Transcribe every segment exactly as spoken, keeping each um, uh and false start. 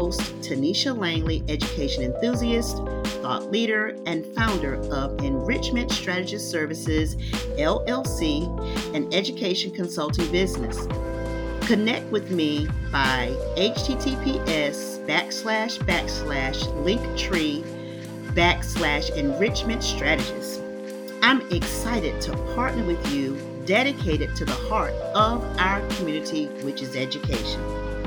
host, Tanisha Langley, education enthusiast, thought leader, and founder of Enrichment Strategist Services, L L C, an education consulting business. Connect with me by https backslash backslash linktree backslash enrichment strategist. I'm excited to partner with you, dedicated to the heart of our community, which is education.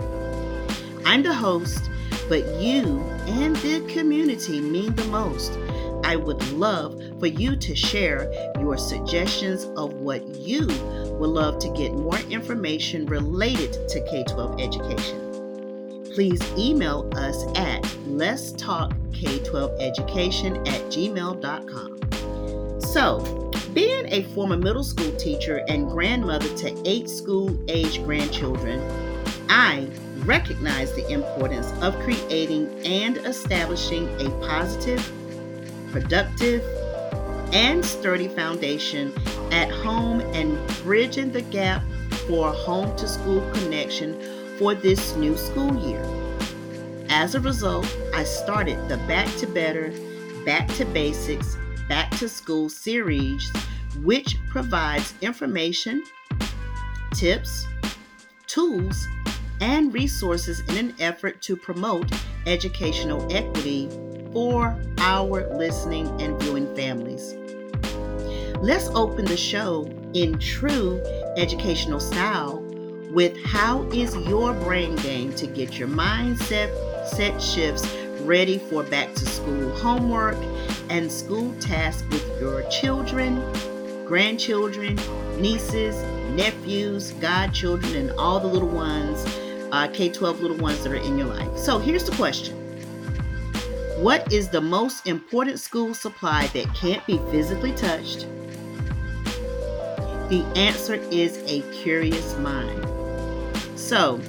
I'm the host, but you and the community mean the most. I would love for you to share your suggestions of what you would love to get more information related to K twelve education. Please email us at let's talk K twelve education at gmail dot com. So, being a former middle school teacher and grandmother to eight school-age grandchildren, I recognize the importance of creating and establishing a positive, productive, and sturdy foundation at home and bridging the gap for home-to-school connection for this new school year. As a result, I started the Back to Better, Back to Basics, Back to School series, which provides information, tips, tools, and resources in an effort to promote educational equity for our listening and viewing families. Let's open the show in true educational style with how is your brain game to get your mindset set shifts ready for back to school homework and school tasks with your children, grandchildren, nieces, nephews, godchildren, and all the little ones, uh, K twelve little ones that are in your life. So here's the question. What is the most important school supply that can't be physically touched? The answer is a curious mind. So,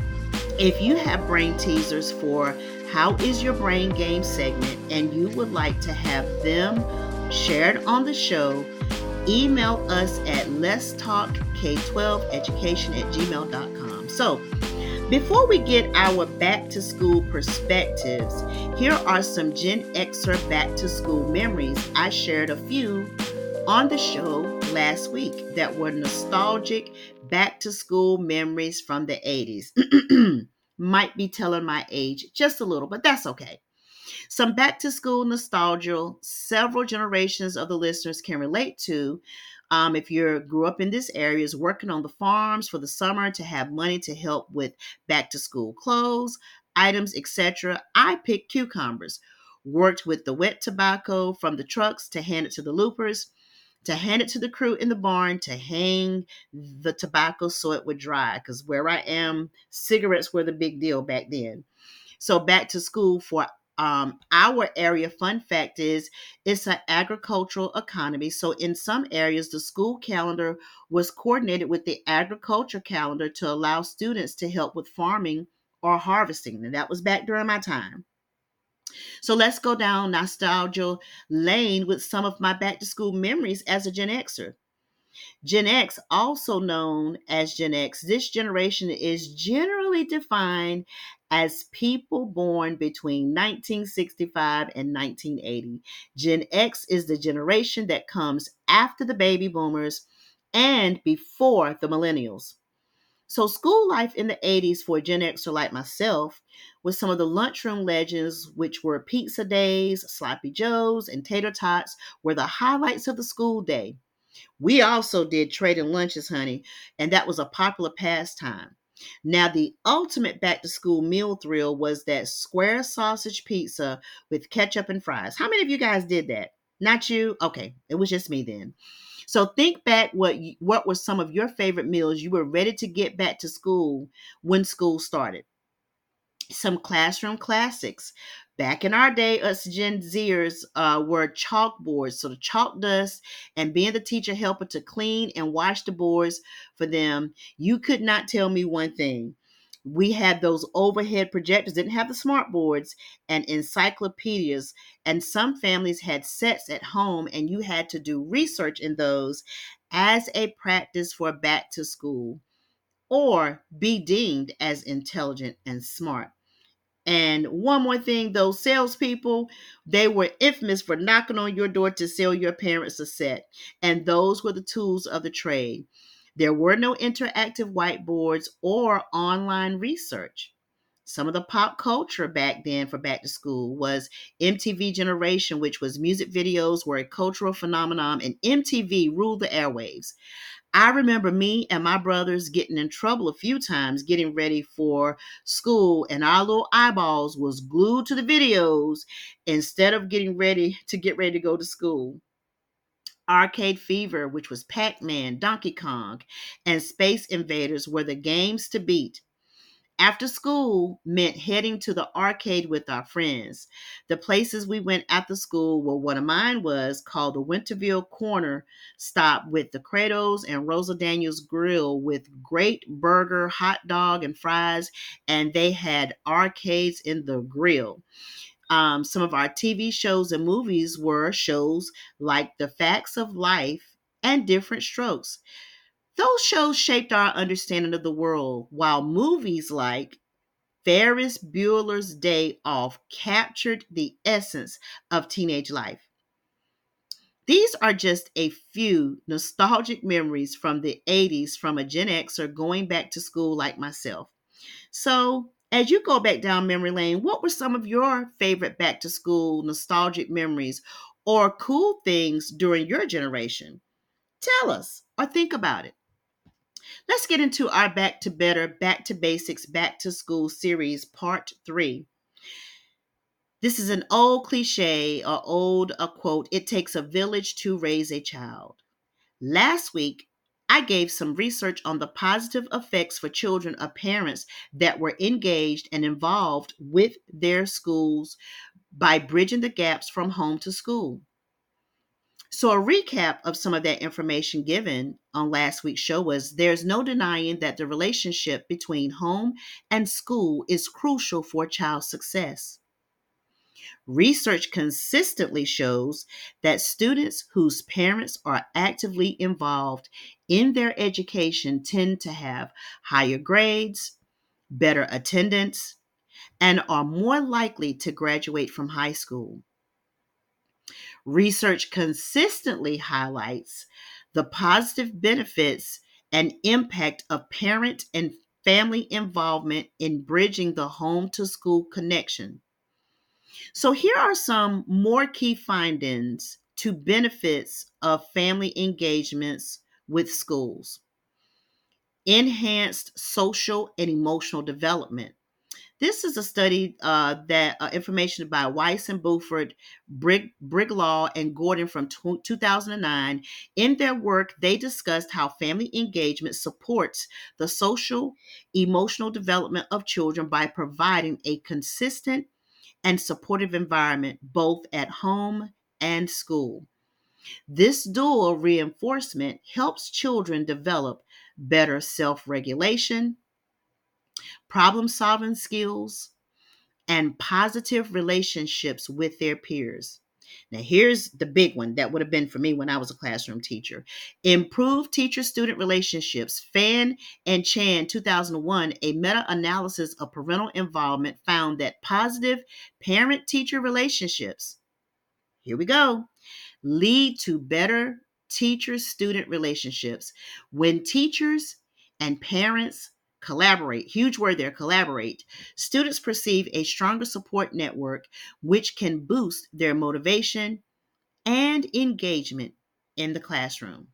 if you have brain teasers for How is Your Brain Game segment and you would like to have them shared on the show, email us at let's talk K twelve education at gmail dot com. So, before we get our back to school perspectives, here are some Gen Xer back to school memories. I shared a few on the show last week that were nostalgic back to school memories from the eighties. Might be telling my age just a little, but that's okay. Some back to school nostalgia several generations of the listeners can relate to. Um, if you grew up in this area, is working on the farms for the summer to have money to help with back to school clothes, items, et cetera. I picked cucumbers, worked with the wet tobacco from the trucks to hand it to the loopers, to hand it to the crew in the barn to hang the tobacco so it would dry. Because where I am, cigarettes were the big deal back then. So back to school for um, our area, fun fact is, it's an agricultural economy. So in some areas, the school calendar was coordinated with the agriculture calendar to allow students to help with farming or harvesting. And that was back during my time. So let's go down nostalgia lane with some of my back to school memories as a Gen Xer. Gen X, also known as Gen X, this generation is generally defined as people born between nineteen sixty-five and nineteen eighty. Gen X is the generation that comes after the baby boomers and before the millennials. So school life in the eighties for a Gen Xer like myself was some of the lunchroom legends, which were pizza days, sloppy joes, and tater tots were the highlights of the school day. We also did trading lunches, honey, and that was a popular pastime. Now, the ultimate back to school meal thrill was that square sausage pizza with ketchup and fries. How many of you guys did that? Not you? Okay, it was just me then. So think back what you, what were some of your favorite meals you were ready to get back to school when school started. Some classroom classics. Back in our day, us Gen Zers uh, were chalkboards. So the chalk dust and being the teacher helper to clean and wash the boards for them. You could not tell me one thing. We had those overhead projectors, didn't have the smart boards and encyclopedias. And some families had sets at home and you had to do research in those as a practice for back to school or be deemed as intelligent and smart. And one more thing, those salespeople, they were infamous for knocking on your door to sell your parents a set. And those were the tools of the trade. There were no interactive whiteboards or online research. Some of the pop culture back then for back to school was M T V Generation, which was music videos were a cultural phenomenon, and M T V ruled the airwaves. I remember me and my brothers getting in trouble a few times getting ready for school, and our little eyeballs was glued to the videos instead of getting ready to get ready to go to school. Arcade Fever, which was Pac-Man, Donkey Kong, and Space Invaders were the games to beat. After school meant heading to the arcade with our friends. The places we went after school were one of mine was called the Winterville Corner Stop with the Kratos and Rosa Daniels Grill with great burger, hot dog, and fries, and they had arcades in the grill. Um, some of our T V shows and movies were shows like The Facts of Life and Different Strokes. Those shows shaped our understanding of the world, while movies like Ferris Bueller's Day Off captured the essence of teenage life. These are just a few nostalgic memories from the eighties from a Gen Xer going back to school like myself. So, as you go back down memory lane, what were some of your favorite back to school nostalgic memories or cool things during your generation? Tell us or think about it. Let's get into our Back to Better, Back to Basics, Back to School series, part three. This is an old cliche or old a quote. It takes a village to raise a child. Last week, I gave some research on the positive effects for children of parents that were engaged and involved with their schools by bridging the gaps from home to school. So, a recap of some of that information given on last week's show was there's no denying that the relationship between home and school is crucial for child's success. Research consistently shows that students whose parents are actively involved in their education tend to have higher grades, better attendance, and are more likely to graduate from high school. Research consistently highlights the positive benefits and impact of parent and family involvement in bridging the home to school connection. So, here are some more key findings to benefits of family engagements with schools. Enhanced social and emotional development. This is a study uh, that uh, information by Weiss and Buford, Brig, Briglaw, and Gordon from two thousand nine. In their work, they discussed how family engagement supports the social, emotional development of children by providing a consistent and supportive environment both at home and school. This dual reinforcement helps children develop better self regulation, problem solving skills, and positive relationships with their peers. Now, here's the big one that would have been for me when I was a classroom teacher. Improve teacher student relationships. Fan and Chan, two thousand one, a meta analysis of parental involvement found that positive parent teacher relationships, here we go, lead to better teacher student relationships. When teachers and parents collaborate, huge word there, collaborate, students perceive a stronger support network, which can boost their motivation and engagement in the classroom.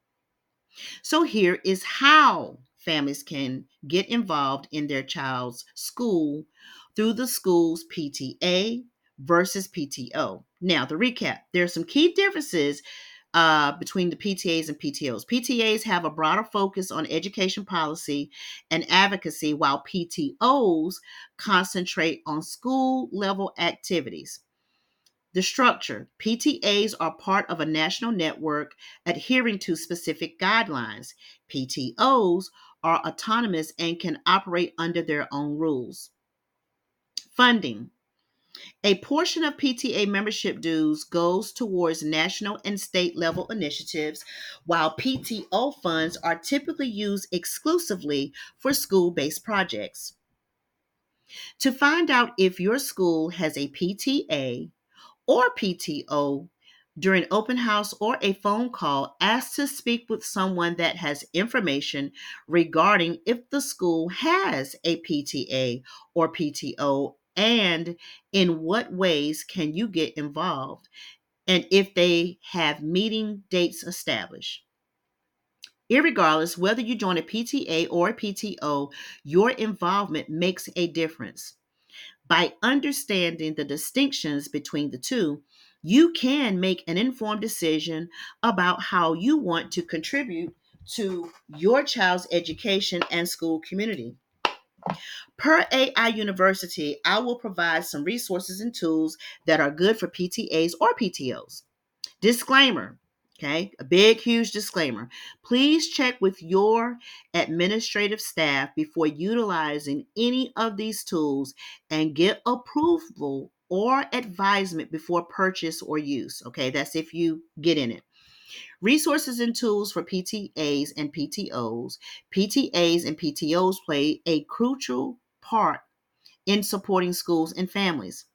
So, here is how families can get involved in their child's school through the school's P T A versus P T O. Now, the recap, there are some key differences uh, between the P T As and P T Os. P T As have a broader focus on education policy and advocacy, while P T Os concentrate on school level activities. The structure, P T As are part of a national network adhering to specific guidelines. P T Os are autonomous and can operate under their own rules. Funding. A portion of P T A membership dues goes towards national and state level initiatives, while P T O funds are typically used exclusively for school based projects. To find out if your school has a P T A or P T O during open house or a phone call, ask to speak with someone that has information regarding if the school has a P T A or P T O and in what ways can you get involved and if they have meeting dates established. Irregardless, whether you join a P T A or a P T O, your involvement makes a difference. By understanding the distinctions between the two, you can make an informed decision about how you want to contribute to your child's education and school community. Per A I University, I will provide some resources and tools that are good for P T As or P T Os. Disclaimer, okay, a big, huge disclaimer. Please check with your administrative staff before utilizing any of these tools and get approval or advisement before purchase or use. Okay, that's if you get in it. Resources and tools for P T As and P T Os. P T As and P T Os play a crucial part in supporting schools and families.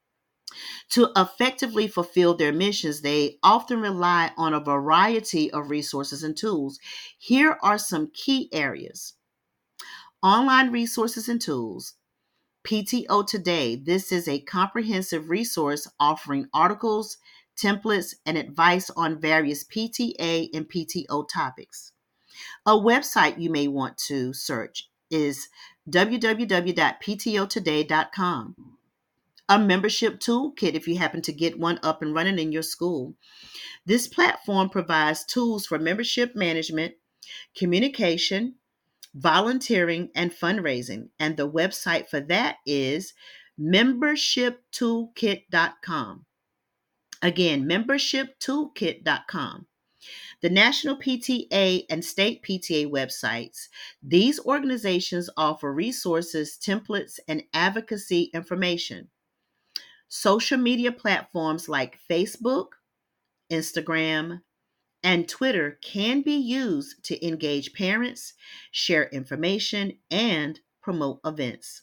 To effectively fulfill their missions, they often rely on a variety of resources and tools. Here are some key areas: online resources and tools. P T O Today. This is a comprehensive resource offering articles, templates, and advice on various P T A and P T O topics. A website you may want to search is w w w dot p t o today dot com. A membership toolkit if you happen to get one up and running in your school. This platform provides tools for membership management, communication, volunteering, and fundraising. And the website for that is membership toolkit dot com. Again, membership toolkit dot com. The National P T A and State P T A websites. These organizations offer resources, templates, and advocacy information. Social media platforms like Facebook, Instagram, and Twitter can be used to engage parents, share information, and promote events.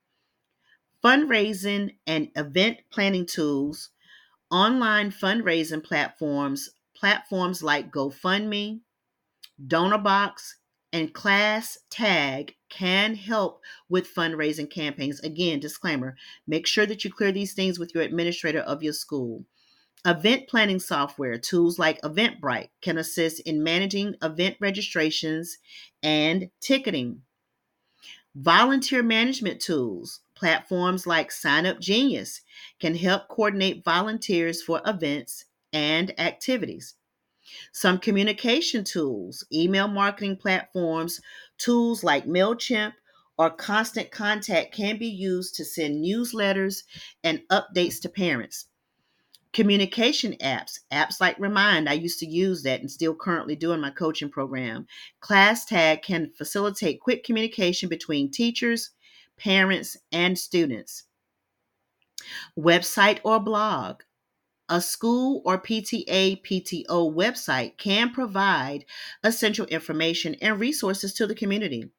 Fundraising and event planning tools, online fundraising platforms, platforms like GoFundMe, DonorBox, and Class Tag can help with fundraising campaigns. Again, disclaimer, make sure that you clear these things with your administrator of your school. Event planning software, tools like Eventbrite can assist in managing event registrations and ticketing. Volunteer management tools, platforms like Sign Up Genius can help coordinate volunteers for events and activities. Some communication tools, email marketing platforms, tools like MailChimp or Constant Contact can be used to send newsletters and updates to parents. Communication apps, apps like Remind, I used to use that and still currently do in my coaching program. Class Tag can facilitate quick communication between teachers, parents, and students. Website or blog. A school or P T A P T O website can provide essential information and resources to the community.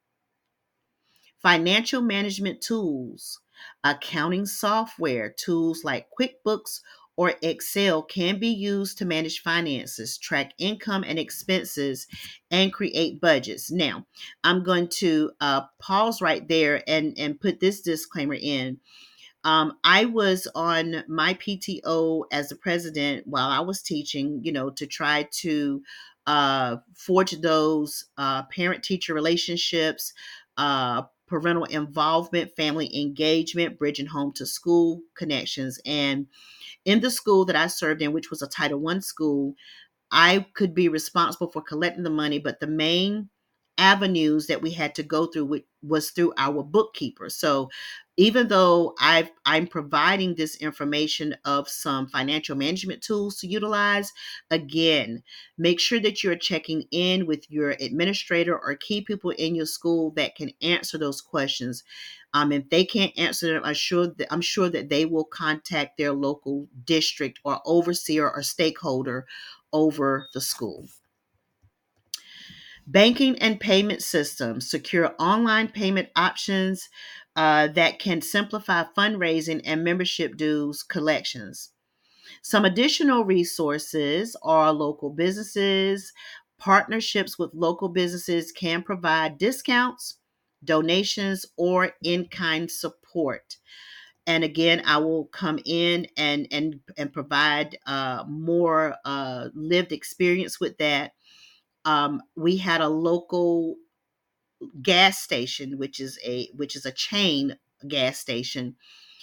Financial management tools, accounting software, tools like QuickBooks or Excel can be used to manage finances, track income and expenses, and create budgets. Now, I'm going to uh, pause right there and, and put this disclaimer in. Um, I was on my P T O as the president while I was teaching, you know, to try to uh, forge those uh, parent teacher relationships, uh, parental involvement, family engagement, bridging home to school connections. And in the school that I served in, which was a Title One school, I could be responsible for collecting the money, but the main avenues that we had to go through was through our bookkeeper. So even though I've, I'm providing this information of some financial management tools to utilize, again, make sure that you're checking in with your administrator or key people in your school that can answer those questions. Um, if they can't answer them, I'm sure that I'm sure that they will contact their local district or overseer or stakeholder over the school. Banking and payment systems, secure online payment options, uh, that can simplify fundraising and membership dues collections. Some additional resources are local businesses. Partnerships with local businesses can provide discounts, donations, or in kind support. And again, I will come in and and and provide uh, more uh, lived experience with that. Um, we had a local gas station, which is a which is a chain gas station,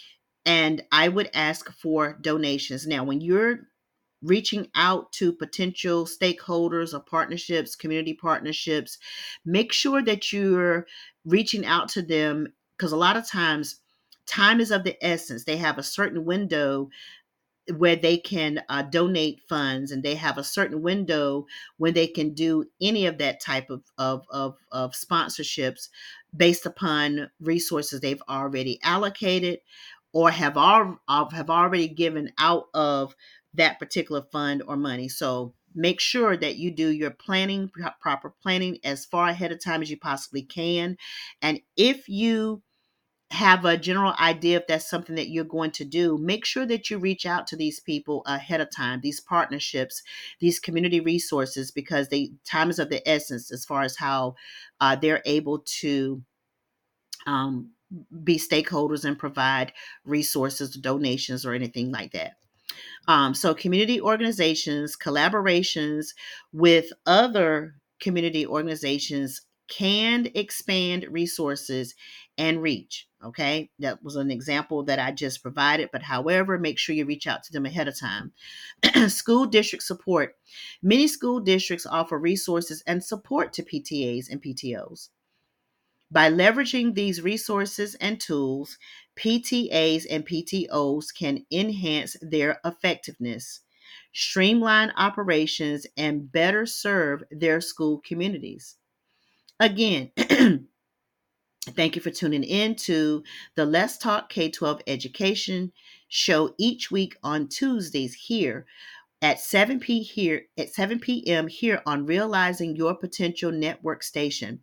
and I would ask for donations. Now, when you're reaching out to potential stakeholders or partnerships, community partnerships, make sure that you're reaching out to them, because a lot of times time is of the essence. They have a certain window where they can uh, donate funds, and they have a certain window when they can do any of that type of, of, of, of sponsorships based upon resources they've already allocated or have, al- have already given out of that particular fund or money. So make sure that you do your planning, proper planning, as far ahead of time as you possibly can. And if you have a general idea if that's something that you're going to do, make sure that you reach out to these people ahead of time, these partnerships, these community resources, because they time is of the essence as far as how uh, they're able to um, be stakeholders and provide resources, donations, or anything like that. Um, so community organizations, collaborations with other community organizations can expand resources and reach. Okay, that was an example that I just provided, but however, make sure you reach out to them ahead of time. School district support. Many school districts offer resources and support to P T As and P T Os. By leveraging these resources and tools, P T As and P T Os can enhance their effectiveness, streamline operations, and better serve their school communities. Again, thank you for tuning in to the Let's Talk K twelve Education show each week on Tuesdays here at seven p here at seven p.m. here on Realizing Your Potential Network station.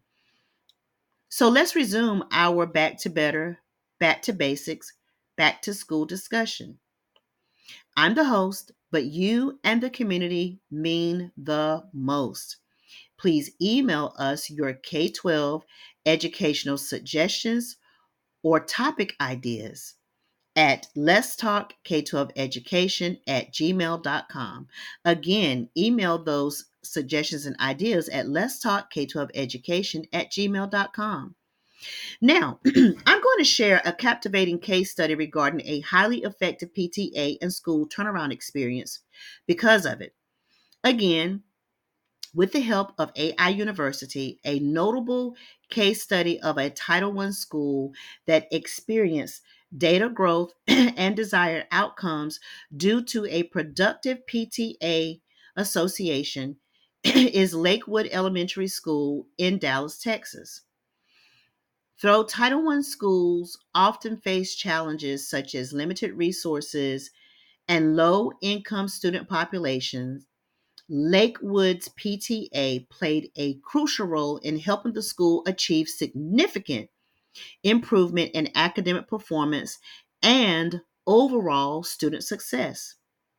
So let's resume our back to better, back to basics, back to school discussion. I'm the host, but you and the community mean the most. Please email us your K twelve educational suggestions or topic ideas at let's talk k twelve education at gmail dot com. Again, email those suggestions and ideas at let's talk k twelve education at gmail dot com. Now, I'm going to share a captivating case study regarding a highly effective P T A and school turnaround experience because of it. Again, with the help of A I University, a notable case study of a Title I school that experienced data growth and desired outcomes due to a productive P T A association is Lakewood Elementary School in Dallas, Texas. Though Title I schools often face challenges such as limited resources and low income student populations, Lakewood's P T A played a crucial role in helping the school achieve significant improvement in academic performance and overall student success.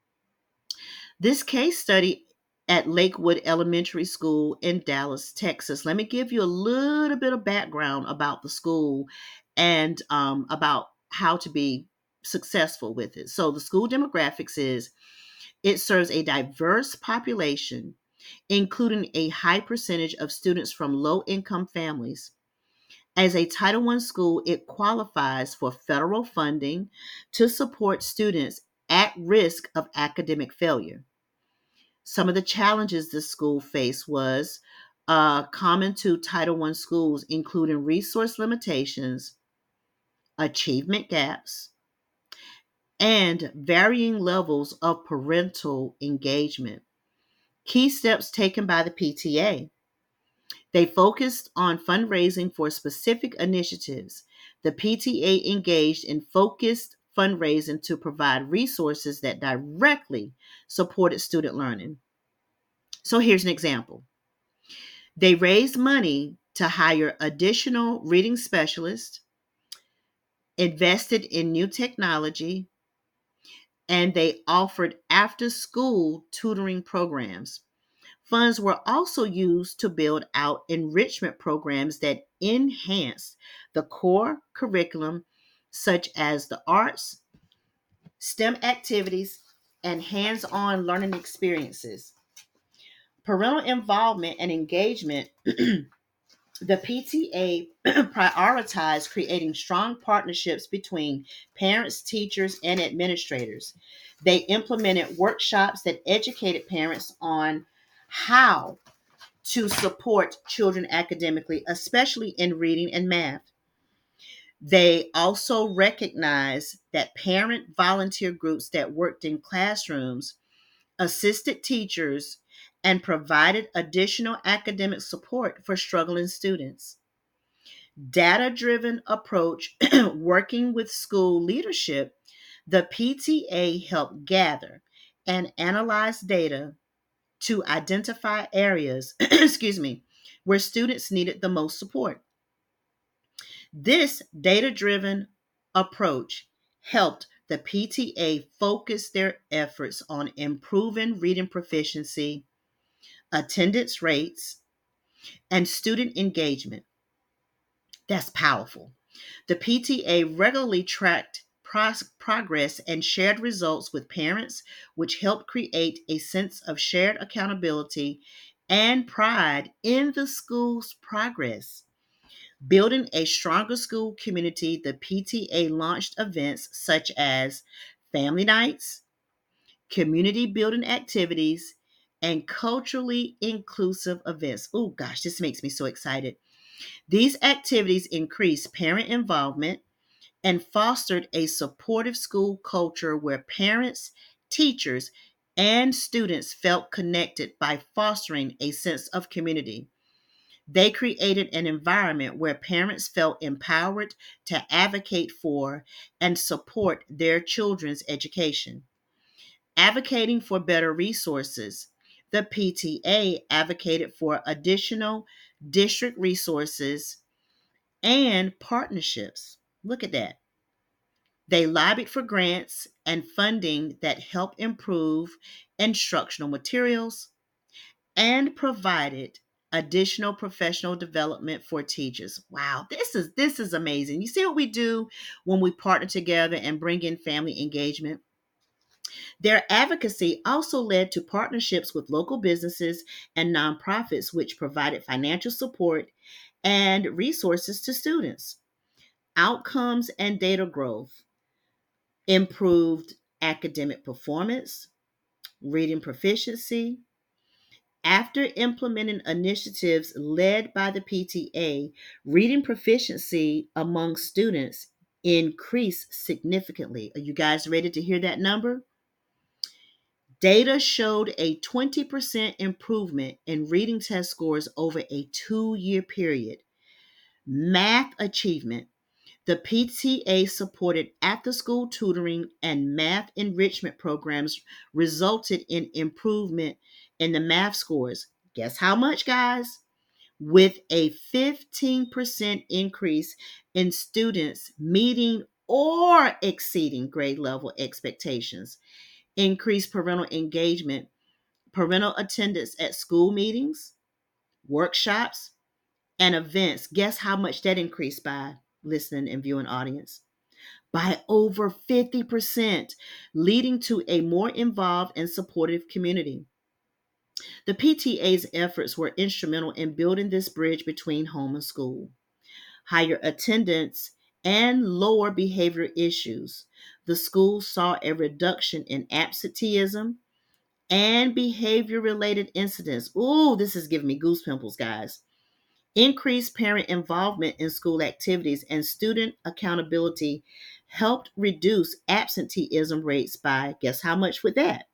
This case study at Lakewood Elementary School in Dallas, Texas. Let me give you a little bit of background about the school and um, about how to be successful with it. So, the school demographics is it serves a diverse population, including a high percentage of students from low income families. As a Title I school, it qualifies for federal funding to support students at risk of academic failure. Some of the challenges the school faced was uh, common to Title I schools, including resource limitations, achievement gaps, and varying levels of parental engagement. Key steps taken by the P T A. They focused on fundraising for specific initiatives. The P T A engaged in focused fundraising to provide resources that directly supported student learning. So here's an example. They raised money to hire additional reading specialists, invested in new technology, and they offered after school tutoring programs. Funds were also used to build out enrichment programs that enhanced the core curriculum, such as the arts, STEM activities, and hands on learning experiences. Parental involvement and engagement. The P T A prioritized creating strong partnerships between parents, teachers, and administrators. They implemented workshops that educated parents on how to support children academically, especially in reading and math. They also recognized that parent volunteer groups that worked in classrooms assisted teachers and provided additional academic support for struggling students. Data driven approach, working with school leadership, the P T A helped gather and analyze data to identify areas, excuse me, where students needed the most support. This data driven approach helped the P T A focus their efforts on improving reading proficiency, attendance rates, and student engagement. That's powerful. The P T A regularly tracked pros- progress and shared results with parents, which helped create a sense of shared accountability and pride in the school's progress. Building a stronger school community, the P T A launched events such as family nights, community building activities, and culturally inclusive events. Oh gosh, this makes me so excited. These activities increased parent involvement and fostered a supportive school culture where parents, teachers, and students felt connected by fostering a sense of community. They created an environment where parents felt empowered to advocate for and support their children's education. Advocating for better resources. The P T A advocated for additional district resources and partnerships. Look at that. They lobbied for grants and funding that help improve instructional materials and provided additional professional development for teachers. Wow, this is this is amazing. You see what we do when we partner together and bring in family engagement? Their advocacy also led to partnerships with local businesses and nonprofits, which provided financial support and resources to students. Outcomes and data growth improved academic performance, reading proficiency. After implementing initiatives led by the P T A, reading proficiency among students increased significantly. Are you guys ready to hear that number? Data showed a twenty percent improvement in reading test scores over a two year period. Math achievement. The P T A supported after school tutoring and math enrichment programs resulted in improvement in the math scores. Guess how much, guys? With a fifteen percent increase in students meeting or exceeding grade level expectations. Increased parental engagement, parental attendance at school meetings, workshops, and events. Guess how much that increased by, listening and viewing audience? By over fifty percent, leading to a more involved and supportive community. The P T A's efforts were instrumental in building this bridge between home and school. Higher attendance and lower behavior issues. The school saw a reduction in absenteeism and behavior related incidents. Ooh, this is giving me goosepimples, guys. Increased parent involvement in school activities and student accountability helped reduce absenteeism rates by, guess how much with that?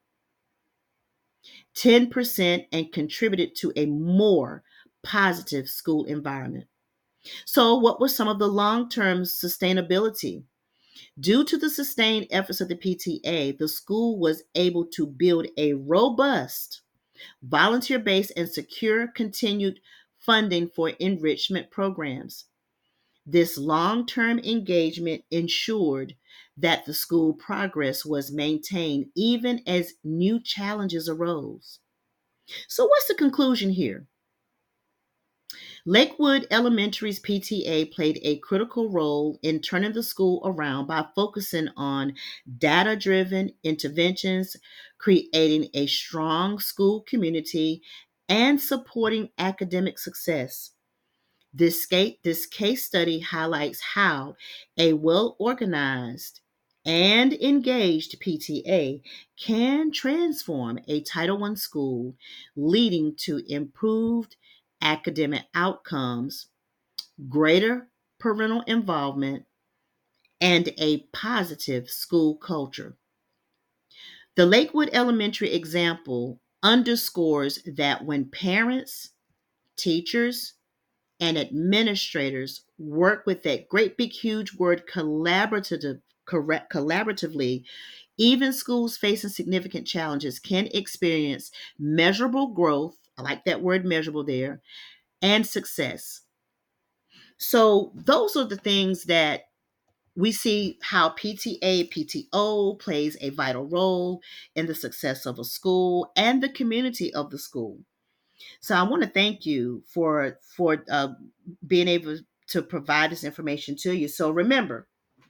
ten percent, and contributed to a more positive school environment. So, what were some of the long term sustainability? Due to the sustained efforts of the P T A, the school was able to build a robust, volunteer based, and secure continued funding for enrichment programs. This long-term engagement ensured that the school progress was maintained even as new challenges arose. So, what's the conclusion here? Lakewood Elementary's P T A played a critical role in turning the school around by focusing on data driven interventions, creating a strong school community, and supporting academic success. This, this case study highlights how a well organized and engaged P T A can transform a Title one school, leading to improved academic outcomes, greater parental involvement, and a positive school culture. The Lakewood Elementary example underscores that when parents, teachers, and administrators work with that great big huge word collaborative correct collaboratively, even schools facing significant challenges can experience measurable growth. I like that word measurable there, and success. So those are the things that we see how P T A, P T O plays a vital role in the success of a school and the community of the school. So I want to thank you for for uh, being able to provide this information to you. So remember,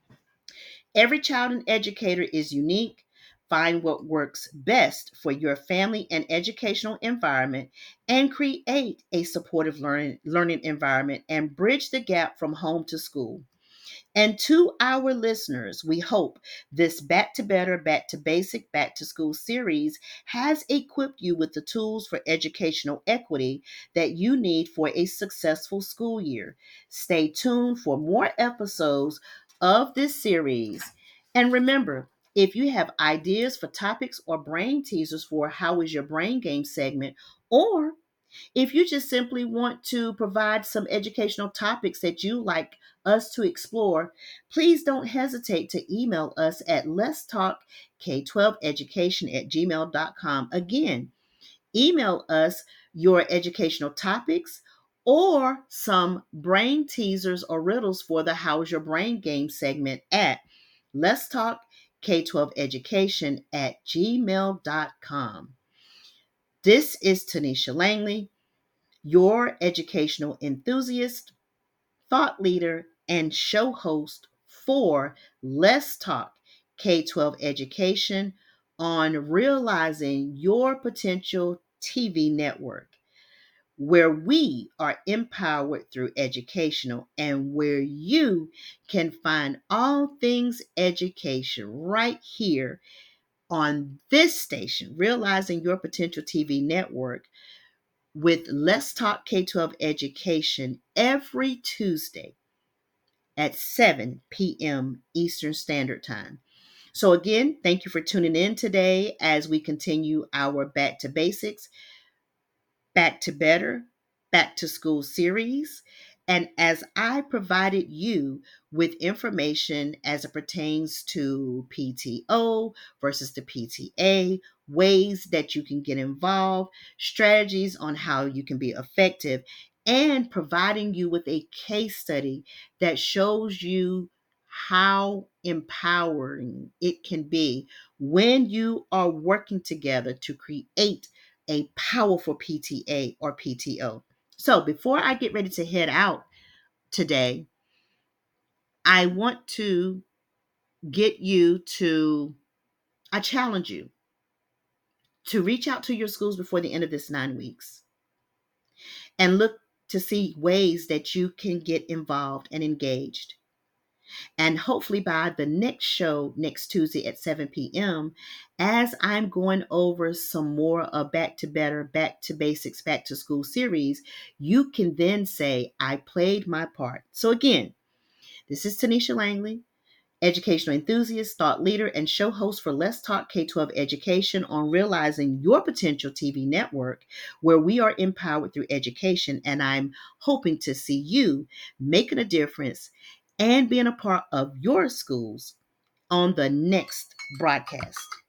every child and educator is unique. Find what works best for your family and educational environment and create a supportive learning, learning environment and bridge the gap from home to school. And to our listeners, we hope this Back to Better, Back to Basic, Back to School series has equipped you with the tools for educational equity that you need for a successful school year. Stay tuned for more episodes of this series. And remember, if you have ideas for topics or brain teasers for How is Your Brain Game segment, or if you just simply want to provide some educational topics that you like us to explore, please don't hesitate to email us at let's talk k twelve education at gmail dot com. Again, email us your educational topics or some brain teasers or riddles for the How's Your Brain Game segment at let's talk k twelve education at gmail dot com. This is Tanisha Langley, your educational enthusiast, thought leader, and show host for Let's Talk K twelve Education on Realizing Your Potential T V Network, where we are empowered through educational and where you can find all things education right here on this station, Realizing Your Potential T V Network, with Let's Talk K twelve Education every Tuesday at seven p.m. Eastern Standard Time. So again, thank you for tuning in today as we continue our Back to Basics, Back to Better, Back to School series. And as I provided you with information as it pertains to P T O versus the P T A, ways that you can get involved, strategies on how you can be effective, and providing you with a case study that shows you how empowering it can be when you are working together to create a powerful P T A or P T O. So before I get ready to head out today, I want to get you to, I challenge you to reach out to your schools before the end of this nine weeks and look to see ways that you can get involved and engaged. And hopefully by the next show, next Tuesday at seven p.m., as I'm going over some more of Back to Better, Back to Basics, Back to School series, you can then say, I played my part. So again, this is Tanisha Langley, educational enthusiast, thought leader, and show host for Let's Talk K twelve Education on Realizing Your Potential T V Network, where we are empowered through education. And I'm hoping to see you making a difference and being a part of your schools on the next broadcast.